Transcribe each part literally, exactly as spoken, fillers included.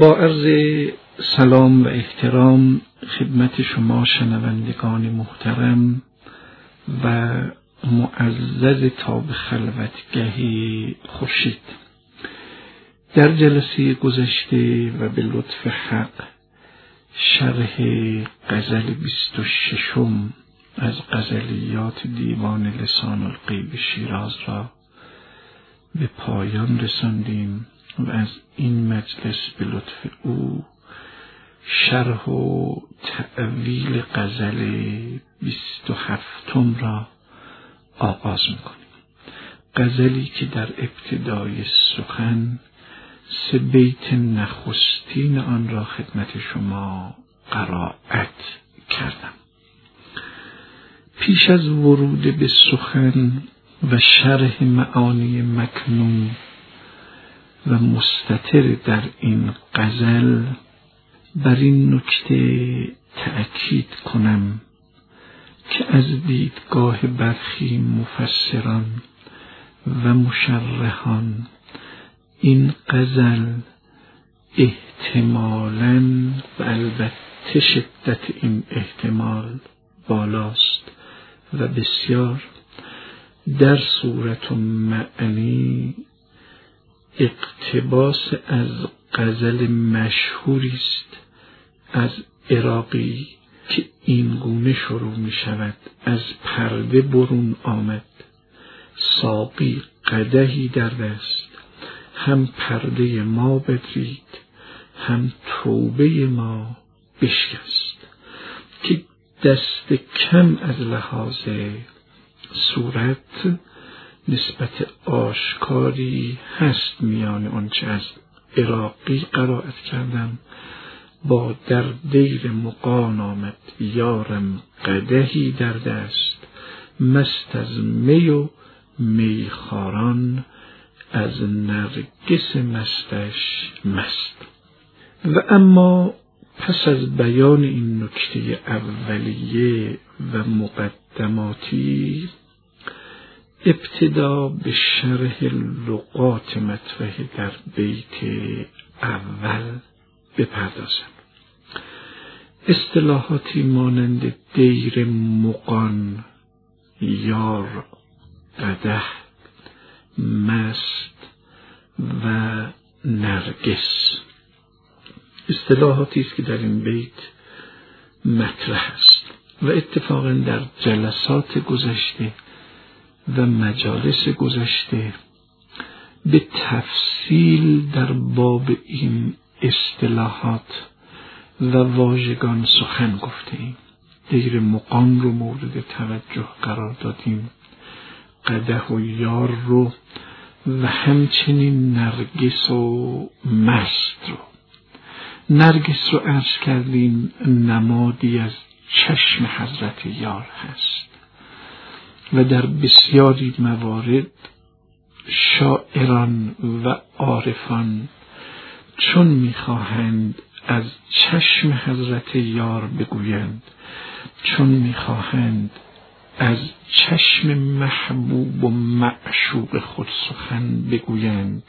با عرض سلام و احترام خدمت شما شنوندگان محترم و معزز تاب خلوتگهی خورشید، در جلسه گذشته و به لطف حق شرح غزل بیست و ششم از غزلیات دیوان لسان الغیب شیراز را به پایان رساندیم و از این مجلس به لطف او شرح و تأویل غزل بیست و هفتم را آغاز میکنیم. غزلی که در ابتدای سخن سه بیت نخستین آن را خدمت شما قرائت کردم. پیش از ورود به سخن و شرح معانی مکنون و مستتر در این غزل بر این نکته تأکید کنم که از دیدگاه برخی مفسران و مشرحان این غزل احتمالاً و البته شدت این احتمال بالاست و بسیار در صورت و معنی اقتباس از غزل مشهوری است از عراقی که این گونه شروع می شود: از پرده برون آمد ساقی قدحی در دست، هم پرده ما بدرید هم توبه ما بشکست. که دست کم از لحاظ صورت نسبت آشکاری هست میان آنچه از عراقی قرائت کردم با در دیر مغان آمد یارم قدحی در دست، مست از می و میخواران از نرگس مستش مست. و اما پس از بیان این نکته اولیه و مقدماتی ابتدا به شرح لغات مطرح در بیت اول بپردازم. اصطلاحاتی مانند دیر مغان، یار، قدح، مست و نرگس اصطلاحاتی است که در این بیت مطرح است و اتفاقا در جلسات گذشته و مجالس گذشته به تفصیل در باب این اصطلاحات و واژگان سخن گفتیم. دیر مغان رو مورد توجه قرار دادیم، قدح و یار رو و همچنین نرگس و مست رو. نرگس رو عرض کردیم نمادی از چشم حضرت یار هست و در بسیاری موارد شاعران و عارفان چون میخواهند از چشم حضرت یار بگویند، چون میخواهند از چشم محبوب و معشوق خود سخن بگویند،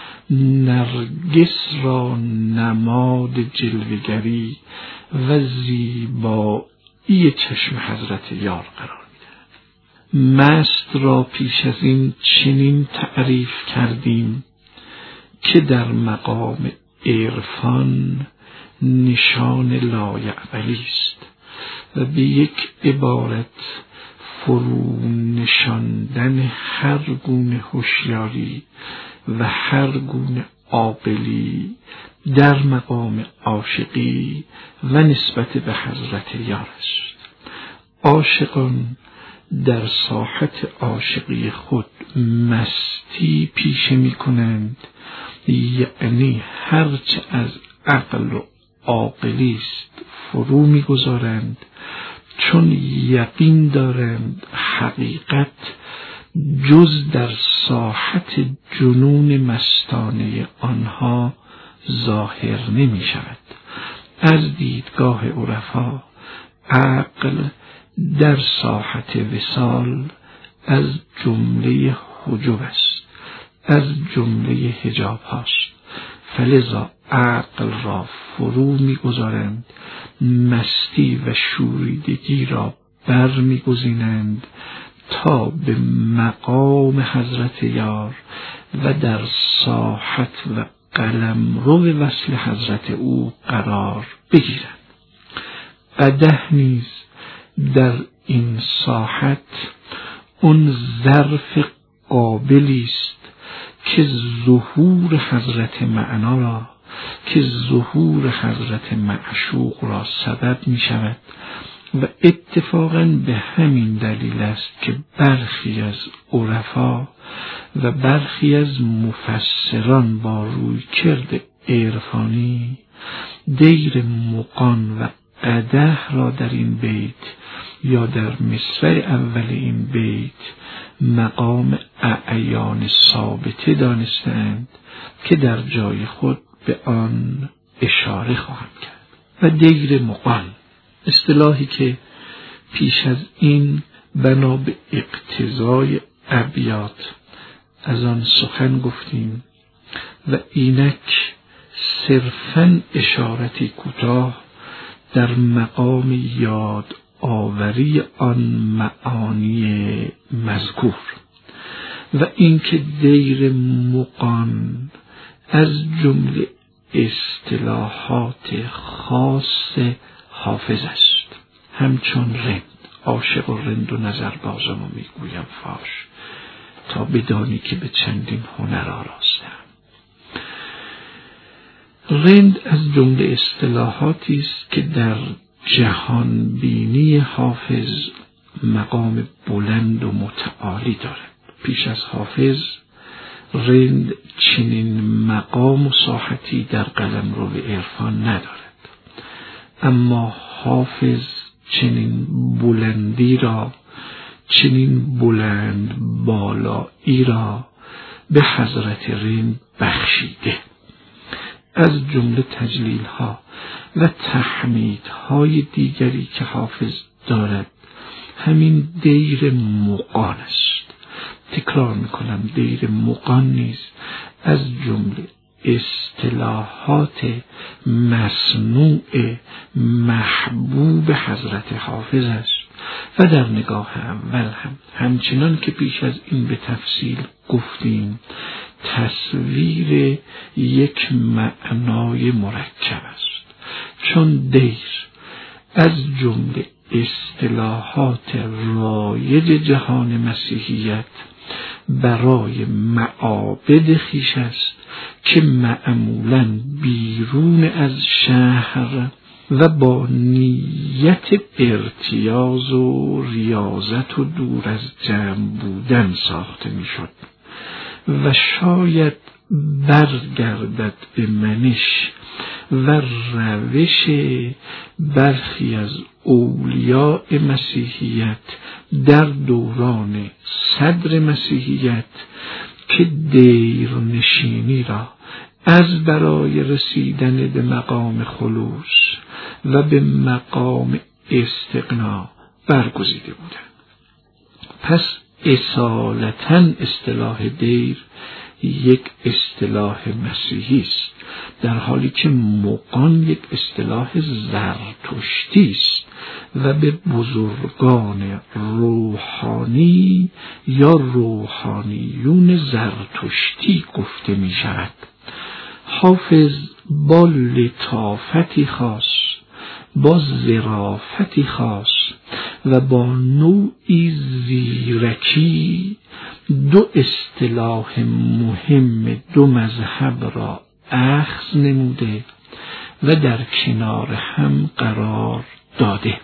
نرگس را نماد جلوه‌گری و زیبایی چشم حضرت یار قرار میدهند. مست را پیش از این چنین تعریف کردیم که در مقام عرفان نشان لایعقلی است و به یک عبارت فرو نشاندن هر گونه هوشیاری و هر گونه عاقلی در مقام عاشقی و نسبت به حضرت یار است. عاشقان در ساحت عاشقی خود مستی پیشه می کنند، یعنی هرچه از عقل و عاقلی است فرو می گذارند، چون یقین دارند حقیقت جز در ساحت جنون مستانه آنها ظاهر نمی شود. از دیدگاه عرفا عقل در ساحت وصال از جمله حجب است، از جمله حجاب هاست. فلذا عقل را فرو می‌گذارند، مستی و شوریدگی را بر می‌گزینند تا به مقام حضرت یار و در ساحت و قلمرو وصل حضرت او قرار بگیرند. قدح نیز در این ساحت اون ظرف قابلی است که ظهور حضرت معنا را، که ظهور حضرت معشوق را سبب می شود و اتفاقاً به همین دلیل است که برخی از عرفا و برخی از مفسران با رویکرد عرفانی دیر مقان و قدح را در این بیت یا در مصرع اول این بیت مقام اعیان ثابته دانستند که در جای خود به آن اشاره خواهم کرد. و دیر مقان، اصطلاحی که پیش از این بنا به اقتضای ابیات از آن سخن گفتیم و اینک صرفاً اشارتی کوتاه در مقام یاد آوری آن معانی مذکور و اینکه دیر مقان از جمله اصطلاحات خاص حافظ است. همچون رند، عاشق و رند و نظر بازم و میگویم فاش تا بدانی که به چندین هنر آراستم. رند از جمله اصطلاحاتی است که در جهان بینی حافظ مقام بلند و متعالی دارد. پیش از حافظ رند چنین مقام و ساحتی در قلمرو عرفان ندارد، اما حافظ چنین بلندی را، چنین بلند بالایی را به حضرت رند بخشیده. از جمله تجلیل ها و تحمید های دیگری که حافظ دارد همین دیر مقان است. تکرار میکنم، دیر مقان نیز از جمله اصطلاحات مصنوع محبوب حضرت حافظ است و در نگاه اول هم همچنان که پیش از این به تفصیل گفتیم تصویر یک معنای مرکب است، چون دیر از جمله اصطلاحات رایج جهان مسیحیت برای معابد خویش است که معمولاً بیرون از شهر و با نیت ارتیاض و ریاضت و دور از جمع بودن ساخته میشد و شاید برگردد به منش و روش برخی از اولیاء مسیحیت در دوران صدر مسیحیت که دیر نشینی را از برای رسیدن به مقام خلوص و به مقام استغنا برگزیده بودند. پس اصالتاً اصطلاح دیر یک اصطلاح مسیحی است، در حالی که مقان یک اصطلاح زرتشتی است و به بزرگان روحانی یا روحانیون زرتشتی گفته می شود. حافظ با لطافتی خاص، با ظرافتی خاص و با نوعی زیرکی دو اصطلاح مهم دو مذهب را اخذ نموده و در کنار هم قرار داده.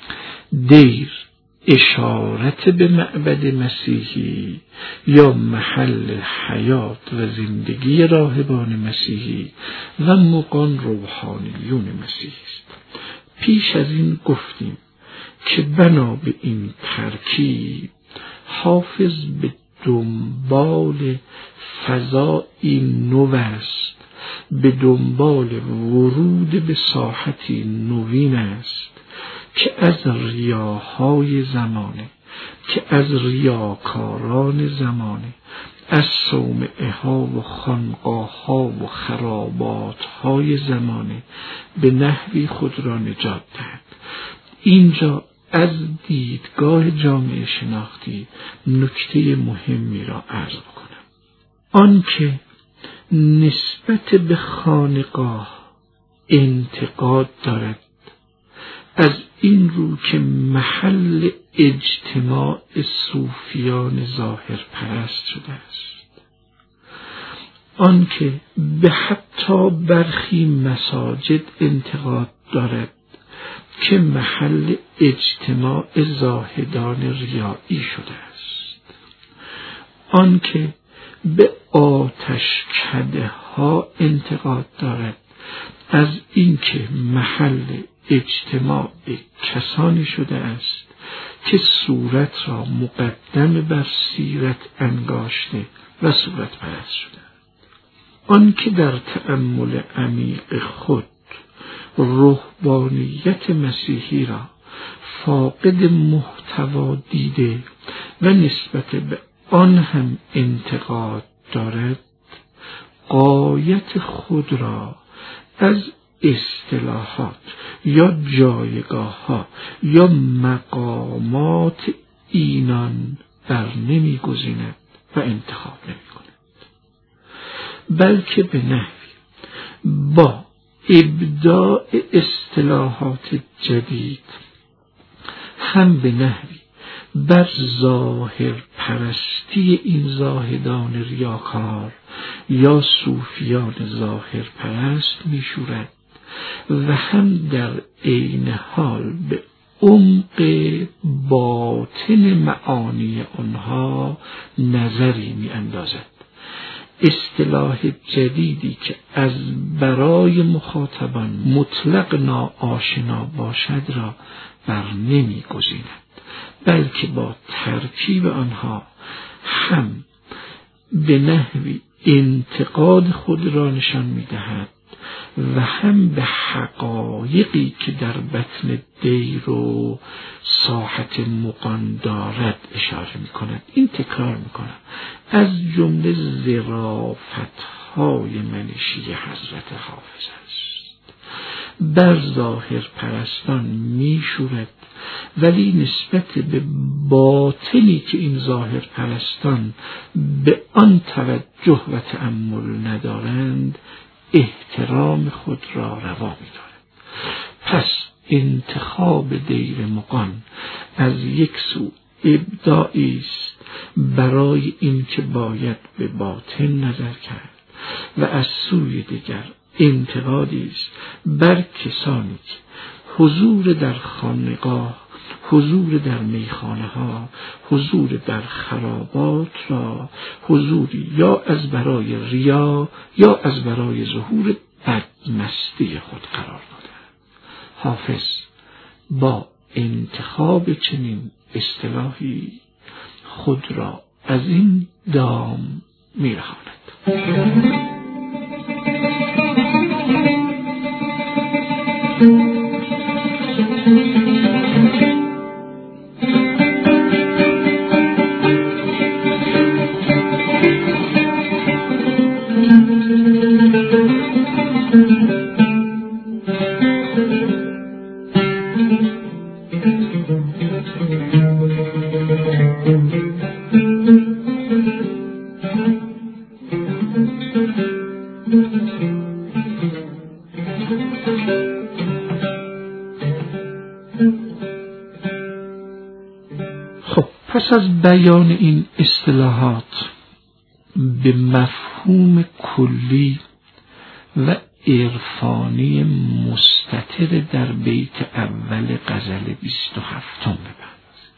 دیر اشارت به معبد مسیحی یا محل حیات و زندگی راهبان مسیحی و مقان روحانیون مسیحی است. پیش از این گفتیم که بنا به این ترکیب حافظ به دنبال فضایی نو است، به دنبال ورود به ساحتی نوین است که از ریاهای زمانه که از ریاکاران زمانه، از صومعه ها و خانقاه ها و خرابات های زمانه به نحوی خود را نجات دهد. اینجا از دیدگاه جامعه شناختی نکته مهمی را عرض کنم. آنکه نسبت به خانقاه انتقاد دارد از این رو که محل اجتماع صوفیان ظاهر پرست شده است، آنکه به حتی برخی مساجد انتقاد دارد که محل اجتماع زاهدان ریایی شده است، آنکه به آتشکده ها انتقاد دارد از اینکه محل اجتماع کسانی شده است که صورت را مقدم بر سیرت انگاشته و صورت پرست شده، آنکه در تأمل عمیق خود رهبانیت مسیحی را فاقد محتوا دیده و نسبت به آن هم انتقاد دارد، غایت خود را از اصطلاحات یا جایگاه ها یا مقامات اینان بر نمی گزیند و انتخاب نمی کند، بلکه به نحوی با ابداع اصطلاحات جدید هم به نحوی بر ظاهر پرستی این زاهدان ریاکار یا صوفیان ظاهر پرست می شورد و هم در عین حال به عمق باطن معانی آنها نظری می اندازد. اصطلاح جدیدی که از برای مخاطبان مطلق ناآشنا باشد را بر نمی گزیند، بلکه با ترکیب آنها هم به نحوی انتقاد خود را نشان می دهد و هم به حقایقی که در بطن دیر و ساحت مغان دارد اشاره می کند. این تکرار می کند از جمله ظرافت‌های منشی حضرت حافظ است. بر ظاهر پرستان می شورد، ولی نسبت به باطنی که این ظاهر پرستان به آن توجه و تأمل ندارند احترام خود را روا می دارد. پس انتخاب دیر مغان از یک سو ابداعی است برای این که باید به باطن نظر کرد و از سوی دیگر انتقادی است بر کسانی که حضور در خانقاه، حضور در میخانه ها، حضور در خرابات را حضوری یا از برای ریا یا از برای ظهور بدمستی خود قرار دادند. حافظ با انتخاب چنین اصطلاحی خود را از این دام میرهاند. پس از بیان این اصطلاحات به مفهوم کلی و عرفانی مستتر در بیت اول غزل بیست و هفتم بپردازیم.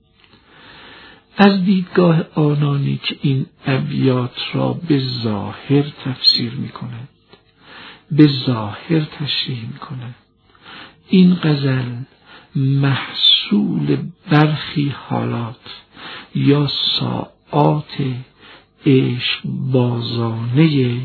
از دیدگاه آنانی که این ابیات را به ظاهر تفسیر می کند، به ظاهر تشریح می کند، این غزل محصول برخی حالات یا ساعات عشق بازانه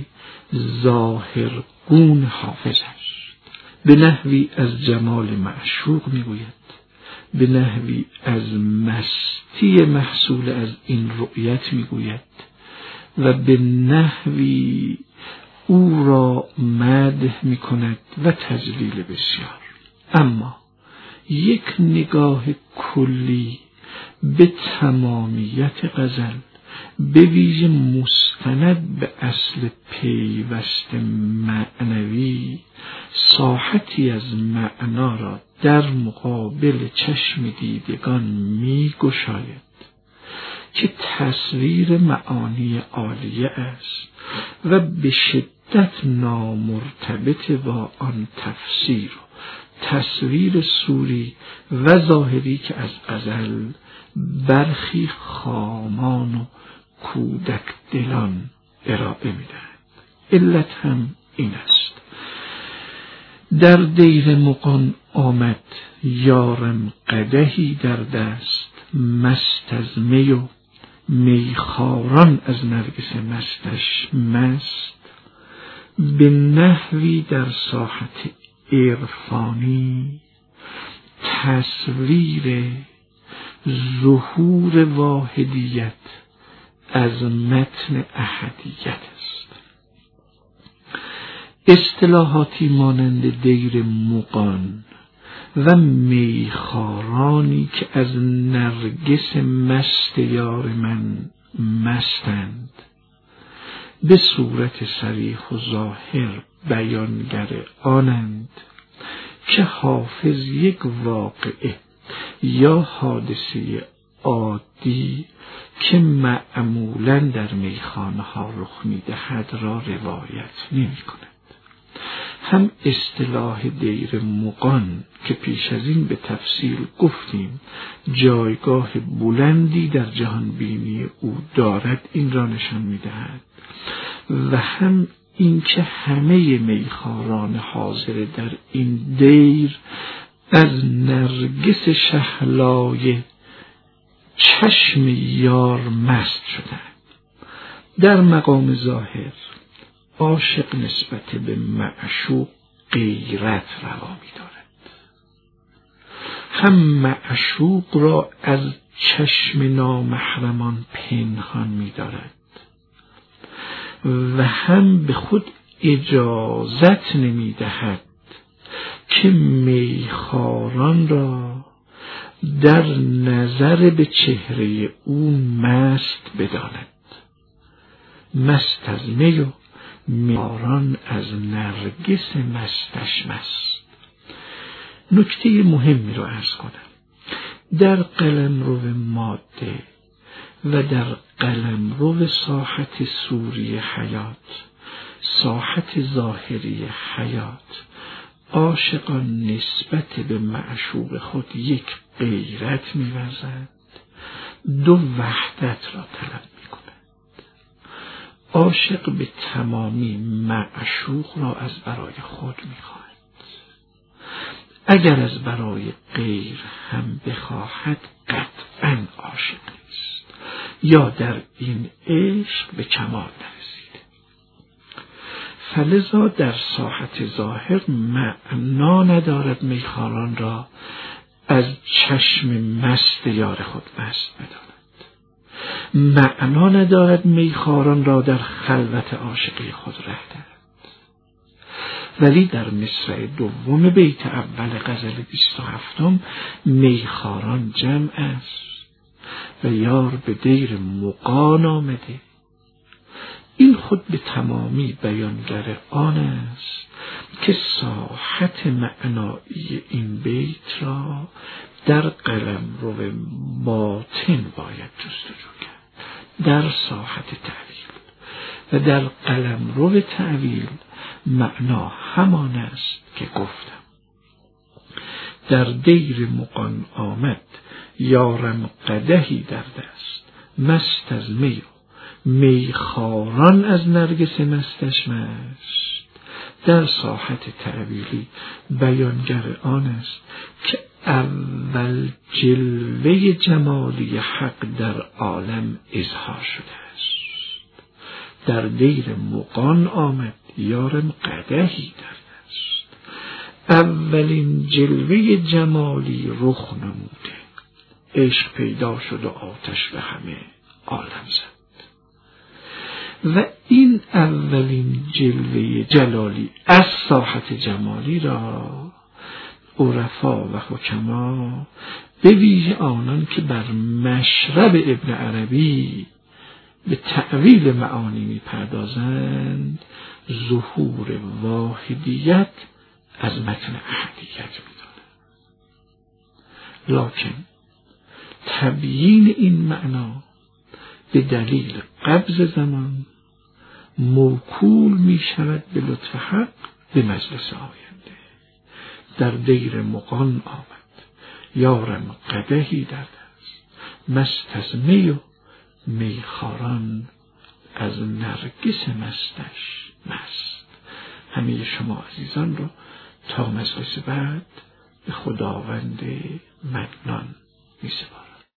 ظاهرگون حافظ است. به نحوی از جمال معشوق میگوید به نحوی از مستی محصول از این رؤیت میگوید و به نحوی او را مدح میکند و تجلیل بسیار. اما یک نگاه کلی به تمامیت غزل، به ویژه مستند به اصل پیوست معنوی، ساحتی از معنا را در مقابل چشم دیدگان می گشاید که تصویر معانی عالیه است و به شدت نامرتبط با آن تفسیر و تصویر صوری و ظاهری که از غزل برخی خامان و کودک دلان ارائه می‌دهد. علت هم این است: در دیر مغان آمد یارم قدحی در دست، مست از می و میخواران از نرگس مستش مست. به نحوی در ساحت عرفانی تصویر ظهور واحدیت از متن احدیت است. اصطلاحاتی مانند دیر مغان و میخوارانی که از نرگس مست یار من مستند به صورت صریح و ظاهر بیانگر آنند که حافظ یک واقعه یا حادثه عادی که معمولاً در میخانه ها رخ می‌دهد را روایت نمی‌کند. هم اصطلاح دیر مغان که پیش از این به تفصیل گفتیم جایگاه بلندی در جهان بینی او دارد این را نشان می‌دهد و هم اینکه همه میخواران حاضر در این دیر از نرگس شهلای چشم یار مست شدند. در مقام ظاهر عاشق نسبت به معشوق غیرت روا می‌دارد، هم معشوق را از چشم نامحرمان پنهان می‌دارد و هم به خود اجازت نمی‌دهد که میخواران را در نظر به چهره او مست بداند. مست از می و میخواران از نرگس مستش مست. نکته مهمی را عرض کنم: در قلمرو ماده و در قلمرو ساحت صوری حیات، ساحت ظاهری حیات، عاشقان نسبت به معشوق خود یک غیرت می‌ورزند، دو وحدت را طلب می‌کنند. عاشق به تمامی معشوق را از برای خود می‌خواهد. اگر از برای غیر هم بخواهد قطعاً عاشق نیست یا در این عشق به کمال نرسید. فلذا در ساحت ظاهر معنا ندارد میخواران را از چشم مست یار خود مست بداند، معنا ندارد میخواران را در خلوت عاشقی خود ره دهد. ولی در مصرع دوم بیت اول غزل بیست و هفتم میخواران جمع است و یار به دیر مغان آمده. این خود به تمامی بیانگر آن است که ساحت معنایی این بیت را در قلمرو باطن باید جستجو کرد، در ساحت تعویل. و در قلمرو تعویل معنا همان است که گفتم: در دیر مغان آمد یارم قدحی در دست، مست از می میخواران از نرگس مستش مست. در ساحت تعویلی بیانگر آن است که اول جلوه جمالی حق در عالم اظهار شده است. در دیر مغان آمد یارم قدحی در دست. اولین جلوه جمالی رخ نموده، عشق پیدا شد و آتش به همه عالم زد. و این اولین جلوه جلالی از ساحت جمالی را عرفا و حکما به ویژه آنان که بر مشرب ابن عربی به تأویل معانی می‌پردازند ظهور واحدیت از متن احدیت می‌دانند. لکن تبیین این معنا به دلیل قبض زمان موکول می شود به لطف حق به مجلس آینده. در دیر مغان آمد یارم قدحی در دست، مست از می و میخواران از نرگس مستش مست. همه شما عزیزان رو تا مجلس بعد به خداوند منان می سپارم.